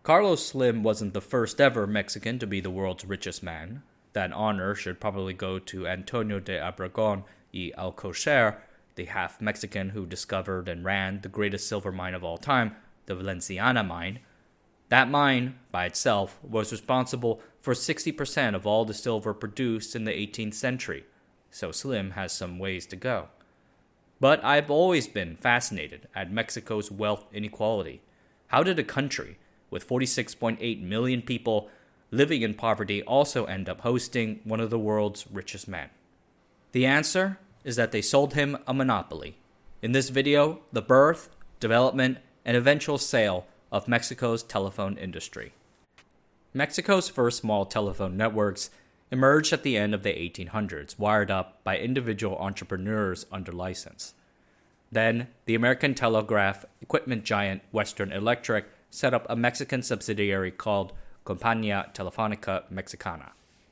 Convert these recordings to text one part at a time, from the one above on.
Carlos Slim wasn't the first ever Mexican to be the world's richest man. That honor should probably go to Antonio de Obregón y Alcocer, the half-Mexican who discovered and ran the greatest silver mine of all time, the Valenciana mine. That mine, by itself, was responsible for 60% of all the silver produced in the 18th century, so Slim has some ways to go. But I've always been fascinated at Mexico's wealth inequality. How did a country with 46.8 million people living in poverty also end up hosting one of the world's richest men? The answer is that they sold him a monopoly. In this video, the birth, development, and eventual sale of Mexico's telephone industry. Mexico's first small telephone networks emerged at the end of the 1800s, wired up by individual entrepreneurs under license. Then, the American telegraph equipment giant Western Electric set up a Mexican subsidiary called Compañía Telefónica Mexicana.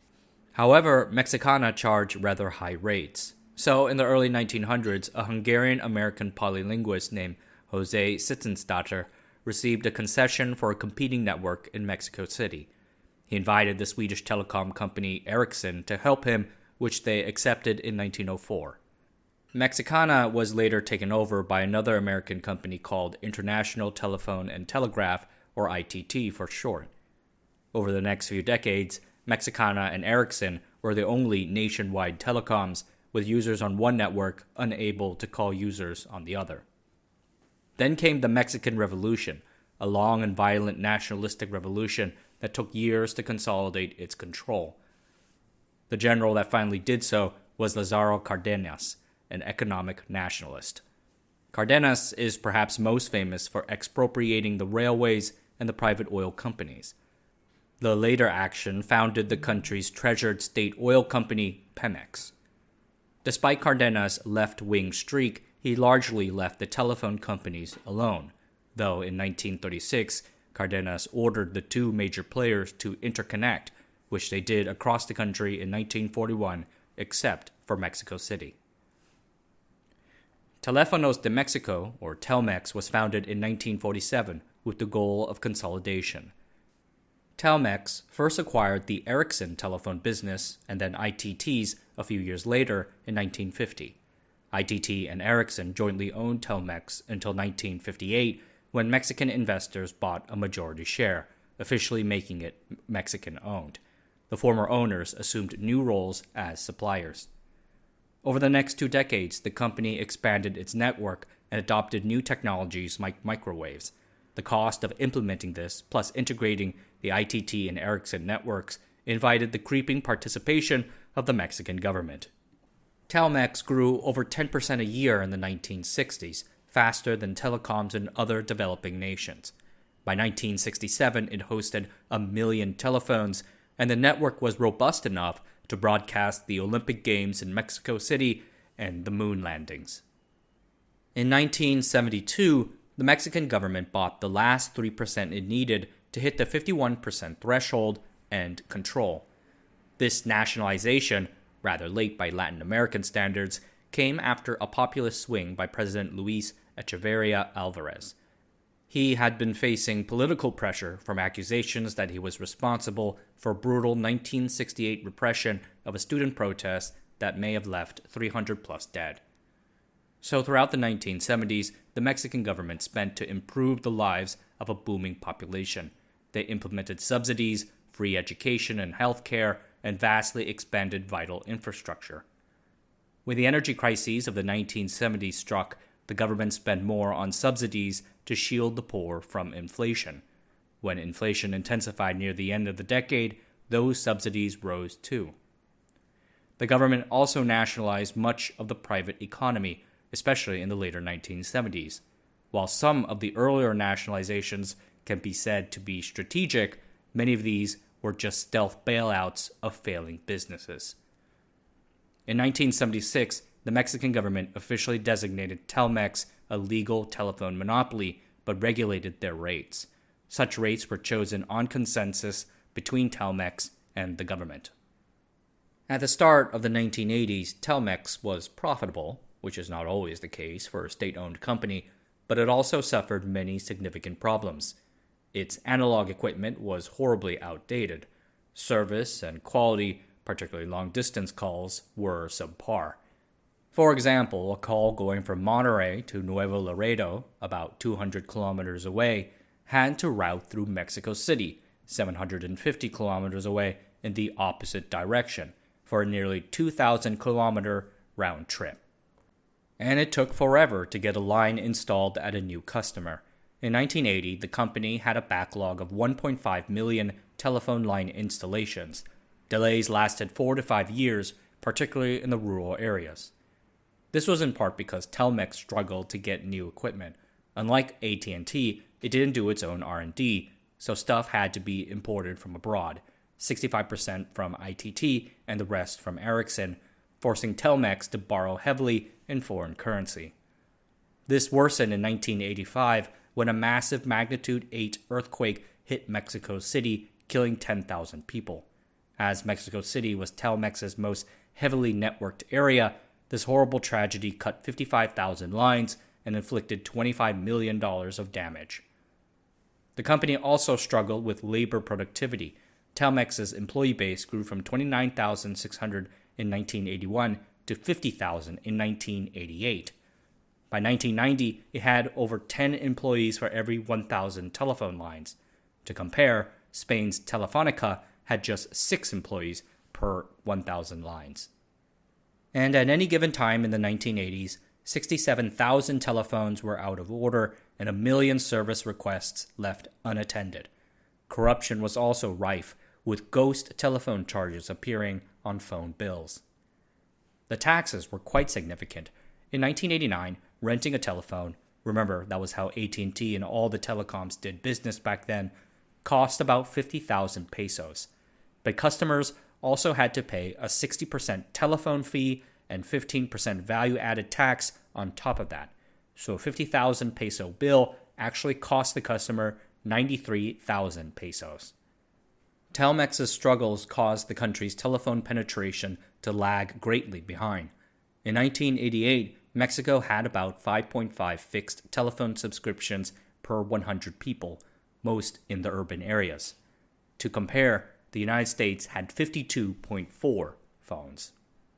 However, Mexicana charged rather high rates. So, in the early 1900s, a Hungarian-American polylinguist named Jose Sitzensdatter received a concession for a competing network in Mexico City. He invited the Swedish telecom company Ericsson to help him, which they accepted in 1904. Mexicana was later taken over by another American company called International Telephone and Telegraph, or ITT for short. Over the next few decades, Mexicana and Ericsson were the only nationwide telecoms, with users on one network unable to call users on the other. Then came the Mexican Revolution, a long and violent nationalistic revolution that took years to consolidate its control. The general that finally did so was Lázaro Cárdenas, an economic nationalist. Cárdenas is perhaps most famous for expropriating the railways and the private oil companies. The later action founded the country's treasured state oil company, Pemex. Despite Cárdenas' left-wing streak, he largely left the telephone companies alone, though in 1936, Cárdenas ordered the two major players to interconnect, which they did across the country in 1941, except for Mexico City. Teléfonos de México, or Telmex, was founded in 1947 with the goal of consolidation. Telmex first acquired the Ericsson telephone business and then ITT's a few years later in 1950. ITT and Ericsson jointly owned Telmex until 1958 when Mexican investors bought a majority share, officially making it Mexican-owned. The former owners assumed new roles as suppliers. Over the next 2 decades, the company expanded its network and adopted new technologies like microwaves. The cost of implementing this, plus integrating the ITT and Ericsson networks, invited the creeping participation of the Mexican government. Telmex grew over 10% a year in the 1960s, faster than telecoms in other developing nations. By 1967, it hosted 1 million telephones, and the network was robust enough to broadcast the Olympic Games in Mexico City and the moon landings. In 1972, the Mexican government bought the last 3% it needed to hit the 51% threshold and control. This nationalization, rather late by Latin American standards, came after a populist swing by President Luis Echeverría Alvarez. He had been facing political pressure from accusations that he was responsible for brutal 1968 repression of a student protest that may have left 300 plus dead. So throughout the 1970s, the Mexican government spent to improve the lives of a booming population. They implemented subsidies, free education and health care, and vastly expanded vital infrastructure. When the energy crises of the 1970s struck, the government spent more on subsidies to shield the poor from inflation. When inflation intensified near the end of the decade, those subsidies rose too. The government also nationalized much of the private economy, especially in the later 1970s. While some of the earlier nationalizations can be said to be strategic, many of these were just stealth bailouts of failing businesses. In 1976, the Mexican government officially designated Telmex a legal telephone monopoly, but regulated their rates. Such rates were chosen on consensus between Telmex and the government. At the start of the 1980s, Telmex was profitable, which is not always the case for a state-owned company, but it also suffered many significant problems. Its analog equipment was horribly outdated. Service and quality, particularly long-distance calls, were subpar. For example, a call going from Monterrey to Nuevo Laredo, about 200 kilometers away, had to route through Mexico City, 750 kilometers away, in the opposite direction, for a nearly 2,000-kilometer round trip. And it took forever to get a line installed at a new customer. In 1980, the company had a backlog of 1.5 million telephone line installations. Delays lasted 4 to 5 years, particularly in the rural areas. This was in part because Telmex struggled to get new equipment. Unlike AT&T, it didn't do its own R&D, so stuff had to be imported from abroad, 65% from ITT and the rest from Ericsson, forcing Telmex to borrow heavily in foreign currency. This worsened in 1985 when a massive magnitude 8 earthquake hit Mexico City, killing 10,000 people. As Mexico City was Telmex's most heavily networked area, this horrible tragedy cut 55,000 lines and inflicted $25 million of damage. The company also struggled with labor productivity. Telmex's employee base grew from 29,600 in 1981 to 50,000 in 1988. By 1990, it had over 10 employees for every 1,000 telephone lines. To compare, Spain's Telefonica had just 6 employees per 1,000 lines. And at any given time in the 1980s, 67,000 telephones were out of order and 1 million service requests left unattended. Corruption was also rife, with ghost telephone charges appearing on phone bills. The taxes were quite significant. In 1989, renting a telephone, remember that was how AT&T and all the telecoms did business back then, cost about 50,000 pesos. But customers also had to pay a 60% telephone fee and 15% value-added tax on top of that. So a 50,000 peso bill actually cost the customer 93,000 pesos. Telmex's struggles caused the country's telephone penetration to lag greatly behind. In 1988, Mexico had about 5.5 fixed telephone subscriptions per 100 people, most in the urban areas. To compare, the United States had 52.4 phones.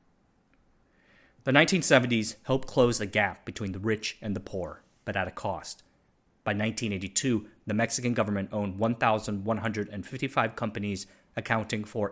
The 1970s helped close the gap between the rich and the poor, but at a cost. By 1982, the Mexican government owned 1,155 companies, accounting for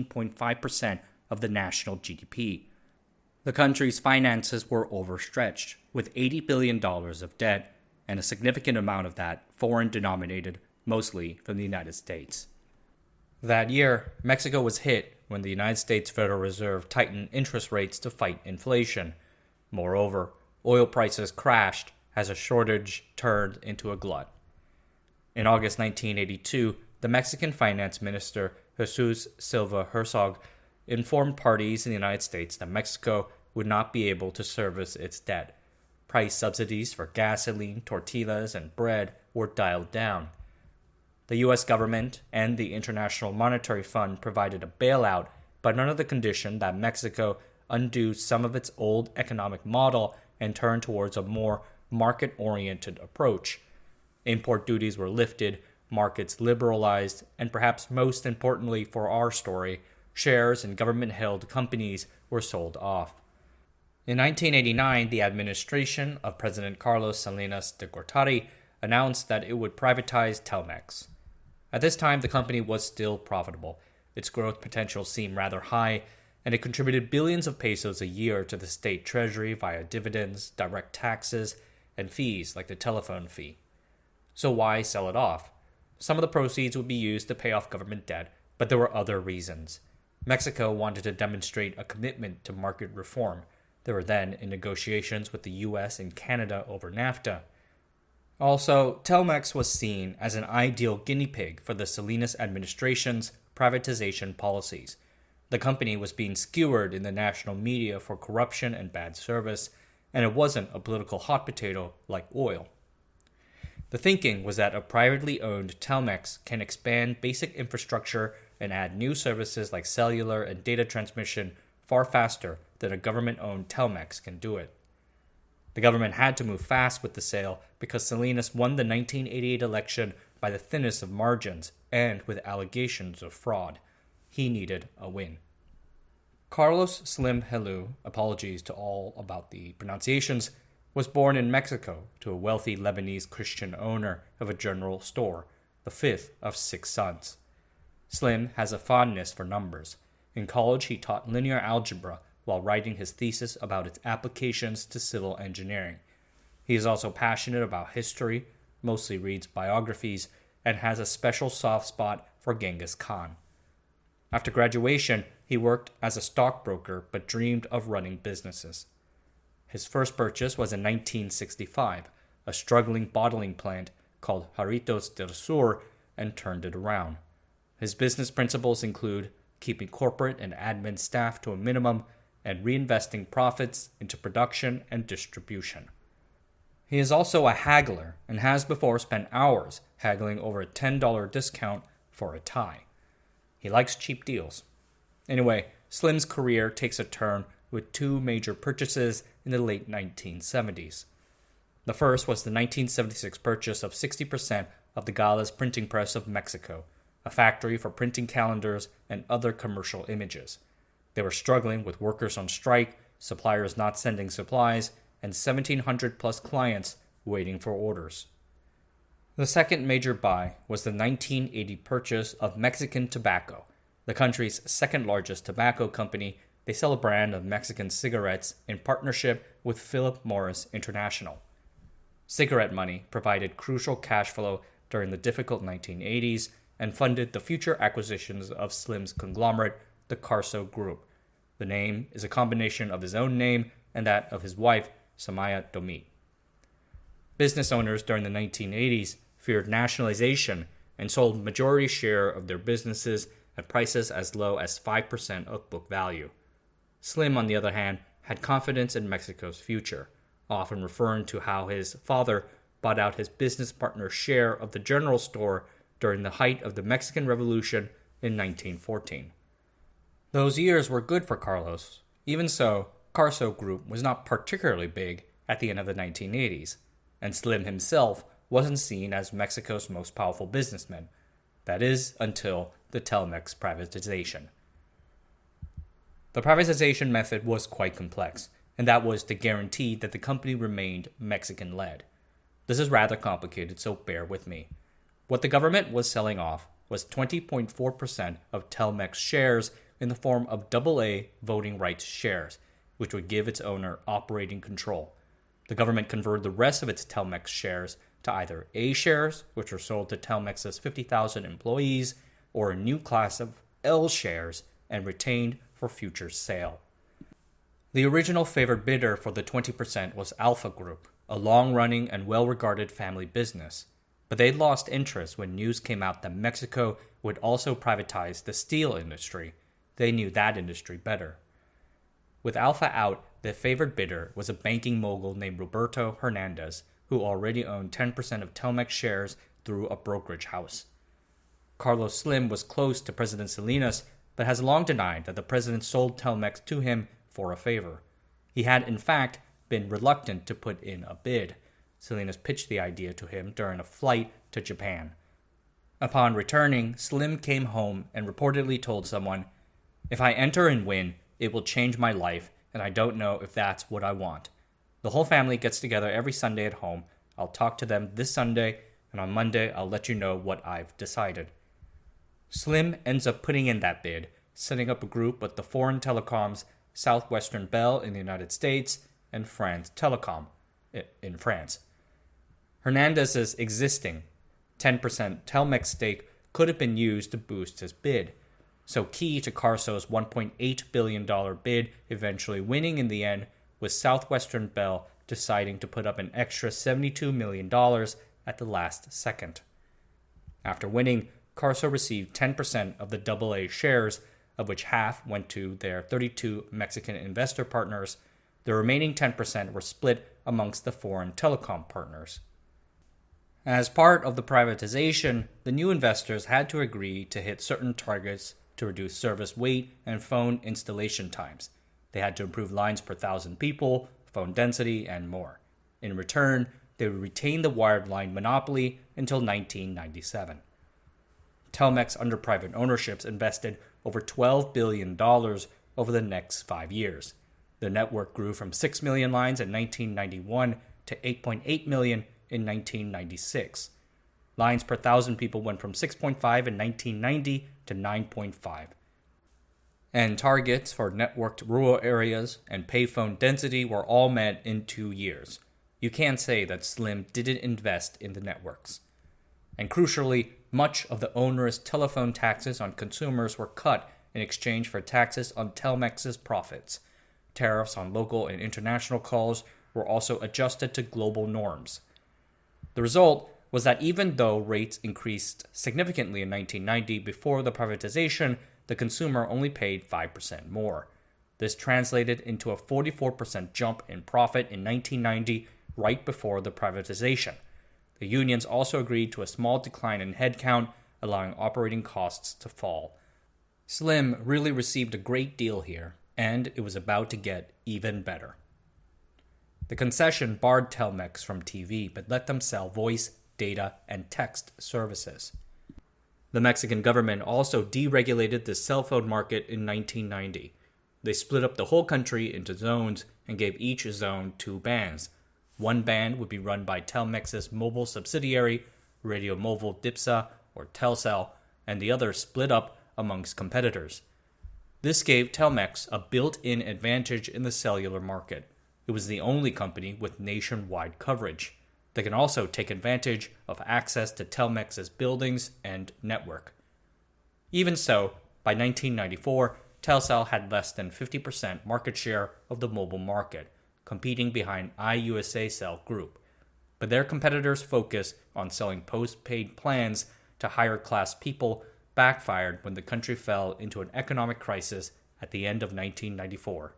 18.5% of the national GDP. The country's finances were overstretched, with $80 billion of debt, and a significant amount of that foreign-denominated, mostly from the United States. That year, Mexico was hit when the United States Federal Reserve tightened interest rates to fight inflation. Moreover, oil prices crashed as a shortage turned into a glut. In August 1982, the Mexican finance minister, Jesus Silva Herzog, informed parties in the United States that Mexico would not be able to service its debt. Price subsidies for gasoline, tortillas, and bread were dialed down. The U.S. government and the International Monetary Fund provided a bailout, but under the condition that Mexico undo some of its old economic model and turn towards a more market-oriented approach. Import duties were lifted, markets liberalized, and perhaps most importantly for our story, shares in government-held companies were sold off. In 1989, the administration of President Carlos Salinas de Gortari announced that it would privatize Telmex. At this time, the company was still profitable. Its growth potential seemed rather high, and it contributed billions of pesos a year to the state treasury via dividends, direct taxes, and fees like the telephone fee. So why sell it off? Some of the proceeds would be used to pay off government debt, but there were other reasons. Mexico wanted to demonstrate a commitment to market reform. They were then in negotiations with the US and Canada over NAFTA. Also, Telmex was seen as an ideal guinea pig for the Salinas administration's privatization policies. The company was being skewered in the national media for corruption and bad service, and it wasn't a political hot potato like oil. The thinking was that a privately owned Telmex can expand basic infrastructure and add new services like cellular and data transmission far faster than a government-owned Telmex can do it. The government had to move fast with the sale because Salinas won the 1988 election by the thinness of margins and with allegations of fraud. He needed a win. Carlos Slim Helou, apologies to all about the pronunciations, was born in Mexico to a wealthy Lebanese Christian owner of a general store, the fifth of 6 sons. Slim has a fondness for numbers. In college, he taught linear algebra while writing his thesis about its applications to civil engineering. He is also passionate about history, mostly reads biographies, and has a special soft spot for Genghis Khan. After graduation, he worked as a stockbroker but dreamed of running businesses. His first purchase was in 1965, a struggling bottling plant called Jarritos del Sur, and turned it around. His business principles include keeping corporate and admin staff to a minimum and reinvesting profits into production and distribution. He is also a haggler and has before spent hours haggling over a $10 discount for a tie. He likes cheap deals. Anyway, Slim's career takes a turn with 2 major purchases in the late 1970s. The first was the 1976 purchase of 60% of the Gales Printing Press of Mexico, a factory for printing calendars and other commercial images. They were struggling with workers on strike, suppliers not sending supplies, and 1,700 plus clients waiting for orders. The second major buy was the 1980 purchase of Mexican Tobacco, the country's second largest tobacco company. They sell a brand of Mexican cigarettes in partnership with Philip Morris International. Cigarette money provided crucial cash flow during the difficult 1980s and funded the future acquisitions of Slim's conglomerate, the Carso Group. The name is a combination of his own name and that of his wife, Samaya Domit. Business owners during the 1980s feared nationalization and sold majority share of their businesses at prices as low as 5% of book value. Slim, on the other hand, had confidence in Mexico's future, often referring to how his father bought out his business partner's share of the general store during the height of the Mexican Revolution in 1914. Those years were good for Carlos. Even so, Carso Group was not particularly big at the end of the 1980s, and Slim himself wasn't seen as Mexico's most powerful businessman. That is, until the Telmex privatization. The privatization method was quite complex, and that was to guarantee that the company remained Mexican-led. This is rather complicated, so bear with me. What the government was selling off was 20.4% of Telmex shares in the form of AA voting rights shares, which would give its owner operating control. The government converted the rest of its Telmex shares to either A shares, which were sold to Telmex's 50,000 employees, or a new class of L shares and retained for future sale. The original favored bidder for the 20% was Alfa Group, a long-running and well-regarded family business. But they lost interest when news came out that Mexico would also privatize the steel industry. They knew that industry better. With Alfa out, the favored bidder was a banking mogul named Roberto Hernandez, who already owned 10% of Telmex shares through a brokerage house. Carlos Slim was close to President Salinas, but has long denied that the president sold Telmex to him for a favor. He had, in fact, been reluctant to put in a bid. Salinas pitched the idea to him during a flight to Japan. Upon returning, Slim came home and reportedly told someone, "If I enter and win, it will change my life, and I don't know if that's what I want. The whole family gets together every Sunday at home. I'll talk to them this Sunday, and on Monday I'll let you know what I've decided." Slim ends up putting in that bid, setting up a group with the foreign telecoms Southwestern Bell in the United States and France Telecom in France. Hernandez's existing 10% Telmex stake could have been used to boost his bid. So key to Carso's $1.8 billion bid eventually winning in the end was Southwestern Bell deciding to put up an extra $72 million at the last second. After winning, Carso received 10% of the AA shares, of which half went to their 32 Mexican investor partners. The remaining 10% were split amongst the foreign telecom partners. As part of the privatization, the new investors had to agree to hit certain targets to reduce service wait and phone installation times. They had to improve lines per 1,000 people, phone density, and more. In return, they would retain the wireline monopoly until 1997. Telmex, under private ownerships, invested over $12 billion over the next 5 years. The network grew from 6 million lines in 1991 to 8.8 million in 1996. Lines per thousand people went from 6.5 in 1990 to 9.5. And targets for networked rural areas and payphone density were all met in 2 years. You can't say that Slim didn't invest in the networks. And crucially, much of the onerous telephone taxes on consumers were cut in exchange for taxes on Telmex's profits. Tariffs on local and international calls were also adjusted to global norms. The result was that even though rates increased significantly in 1990 before the privatization, the consumer only paid 5% more. This translated into a 44% jump in profit in 1990, right before the privatization. The unions also agreed to a small decline in headcount, allowing operating costs to fall. Slim really received a great deal here, and it was about to get even better. The concession barred Telmex from TV, but let them sell voice, data, and text services. The Mexican government also deregulated the cell phone market in 1990. They split up the whole country into zones and gave each zone 2 bands. One band would be run by Telmex's mobile subsidiary, Radio Móvil Dipsa, or Telcel, and the other split up amongst competitors. This gave Telmex a built-in advantage in the cellular market. It was the only company with nationwide coverage. They can also take advantage of access to Telmex's buildings and network. Even so, by 1994, Telcel had less than 50% market share of the mobile market, competing behind iUSAcell Group. But their competitors' focus on selling postpaid plans to higher-class people backfired when the country fell into an economic crisis at the end of 1994.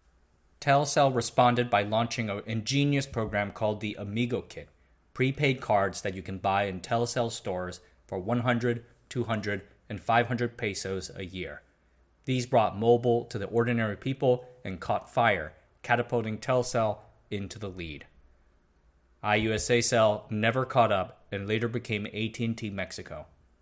Telcel responded by launching an ingenious program called the Amigo Kit, prepaid cards that you can buy in Telcel stores for 100, 200, and 500 pesos a year. These brought mobile to the ordinary people and caught fire, catapulting Telcel into the lead. iUSAcell never caught up and later became AT&T Mexico.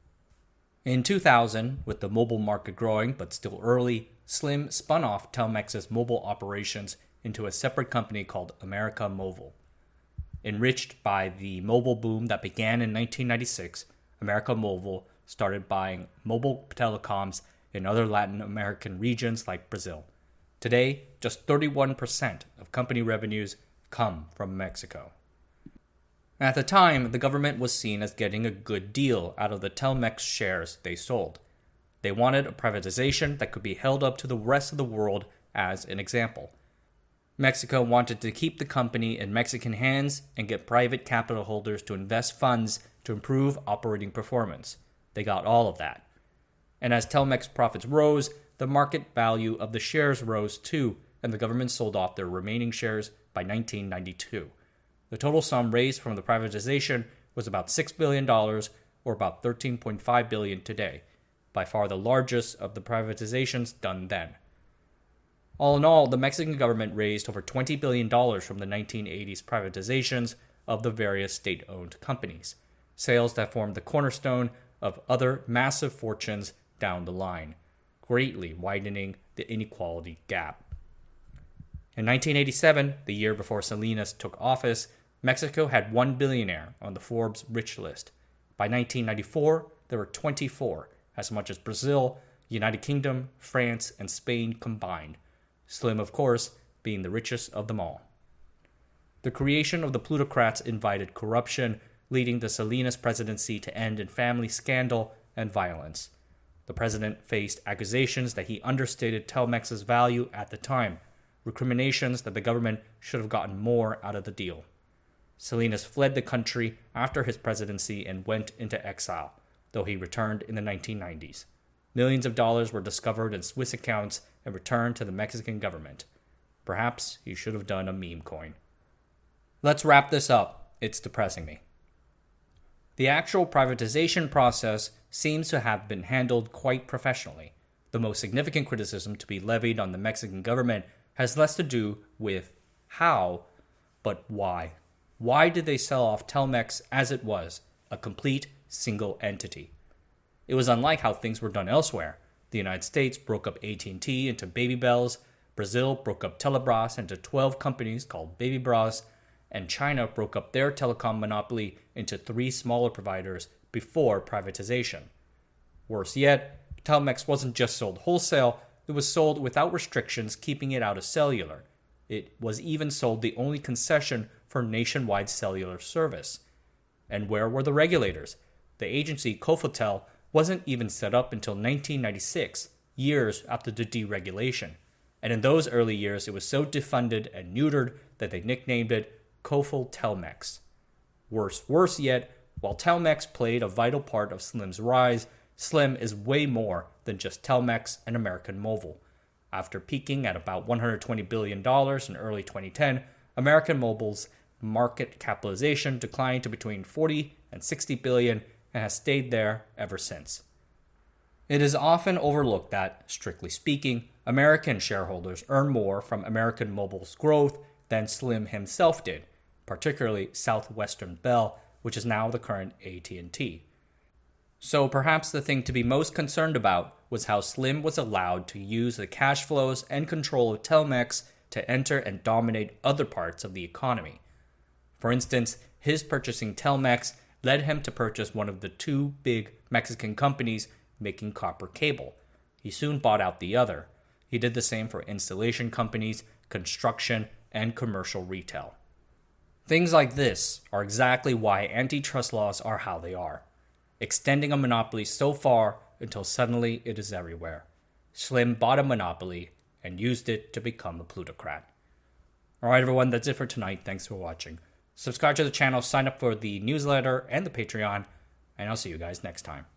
In 2000, with the mobile market growing but still early, Slim spun off Telmex's mobile operations into a separate company called América Móvil. Enriched by the mobile boom that began in 1996, América Móvil started buying mobile telecoms in other Latin American regions like Brazil. Today, just 31% of company revenues come from Mexico. At the time, the government was seen as getting a good deal out of the Telmex shares they sold. They wanted a privatization that could be held up to the rest of the world as an example. Mexico wanted to keep the company in Mexican hands and get private capital holders to invest funds to improve operating performance. They got all of that. And as Telmex profits rose, the market value of the shares rose too, and the government sold off their remaining shares by 1992. The total sum raised from the privatization was about $6 billion, or about $13.5 billion today, by far the largest of the privatizations done then. All in all, the Mexican government raised over $20 billion from the 1980s privatizations of the various state-owned companies, sales that formed the cornerstone of other massive fortunes down the line, greatly widening the inequality gap. In 1987, the year before Salinas took office, Mexico had 1 billionaire on the Forbes rich list. By 1994, there were 24, as much as Brazil, United Kingdom, France, and Spain combined. Slim, of course, being the richest of them all. The creation of the plutocrats invited corruption, leading the Salinas presidency to end in family scandal and violence. The president faced accusations that he understated Telmex's value at the time, recriminations that the government should have gotten more out of the deal. Salinas fled the country after his presidency and went into exile, though he returned in the 1990s. Millions of dollars were discovered in Swiss accounts and returned to the Mexican government. Perhaps he should have done a meme coin. Let's wrap this up. It's depressing me. The actual privatization process seems to have been handled quite professionally. The most significant criticism to be levied on the Mexican government has less to do with how, but why. Why did they sell off Telmex as it was, a complete single entity? It was unlike how things were done elsewhere. The United States broke up AT&T into Baby Bells, Brazil broke up Telebras into 12 companies called Baby Bras, and China broke up their telecom monopoly into 3 smaller providers before privatization. Worse yet, Telmex wasn't just sold wholesale, it was sold without restrictions keeping it out of cellular. It was even sold the only concession for nationwide cellular service. And where were the regulators? The agency Cofotel wasn't even set up until 1996, years after the deregulation. And in those early years, it was so defunded and neutered that they nicknamed it Cofol Telmex. Worse yet, while Telmex played a vital part of Slim's rise, Slim is way more than just Telmex and American Mobile. After peaking at about $120 billion in early 2010, American Mobile's market capitalization declined to between $40 and $60 billion and has stayed there ever since. It is often overlooked that, strictly speaking, American shareholders earn more from American Mobile's growth than Slim himself did, particularly Southwestern Bell, which is now the current AT&T. So perhaps the thing to be most concerned about was how Slim was allowed to use the cash flows and control of Telmex to enter and dominate other parts of the economy. For instance, his purchasing Telmex led him to purchase one of the 2 big Mexican companies making copper cable. He soon bought out the other. He did the same for installation companies, construction, and commercial retail. Things like this are exactly why antitrust laws are how they are, extending a monopoly so far until suddenly it is everywhere. Slim bought a monopoly and used it to become a plutocrat. Alright everyone, that's it for tonight. Thanks for watching. Subscribe to the channel, sign up for the newsletter and the Patreon, and I'll see you guys next time.